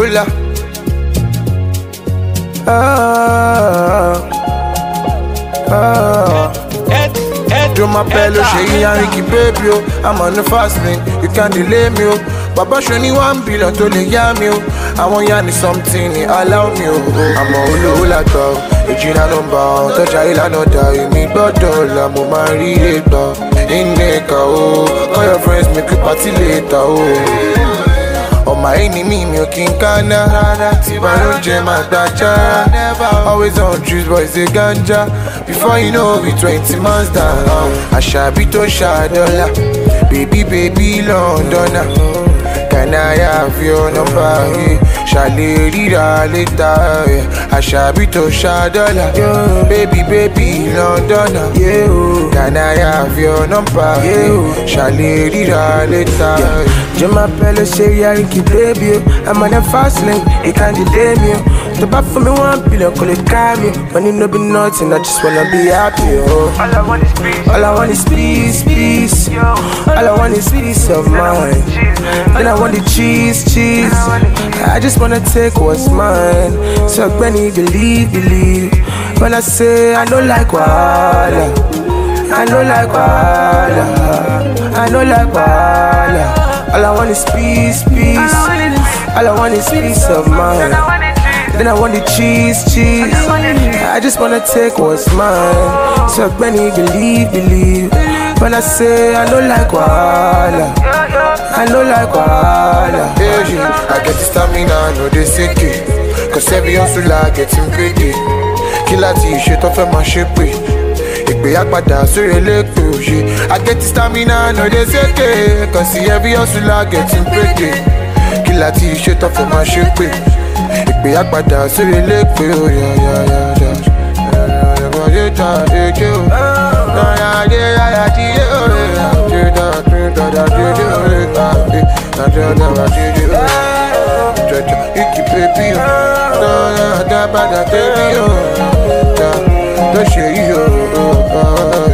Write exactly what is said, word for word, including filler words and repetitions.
Hola. Ah, ah. Do my bello, she and Ricky baby, oh. I'm on the fast lane, you can't delay me, oh. Baba show me one billion to the yami, oh. I want yani something, allow me, oh. I'm a hula hula dog, a Gina number, touch a hila no die, me bottle, I'm a married dog. In Neka, oh, call your friends, make you party later, oh. Oh my enemy, me king kana, Tibano Jem Dacha. Always on juice, boys, they ganja. Before you know, we twenty months down. I shall be to Shadola, baby, baby, Londona. Can I have your number? Shall read later? I shall be to Shadola, baby, baby, Londona. Can I have your number? Shall read later? Jema Pele say I keep baby. I'm on a fast lane, it can't delay me. The back for me one billion, call it me. Money no be nothing, I just wanna be happy. Oh. All I want is peace. All I want is peace, peace. All I want is peace of mind. Then I want the cheese, cheese. I just wanna take what's mine. So Benny, believe, believe. When I say I don't like wahala, I don't like wahala, I don't like wahala. All I want is peace, peace. All I want is peace of mind. Then I want the cheese, cheese. I just wanna take what's mine. So Benny, believe, believe. When I say I don't like wahala, I don't like wahala. Yeah, I get the stamina, no they sick it. Cause every hustler getting paid. Killer t-shirt off of my ship. I get the stamina, no they say que. Cause see every hustler getting paid. Killer t-shirt off of my ship. I akpada sórí lẹ́pẹ́ o ya ya ya ya. Ẹ̀rọ ta èjì o. Lọ́yà ayé ayá ti yé o. Àti dàdí dàdí dé o. Àti dàdí dàdí dé o. Jọjọ ìkì pépì o. Lọ́yà dábàdà tẹ́bí o. Lọ́ ṣe yí o.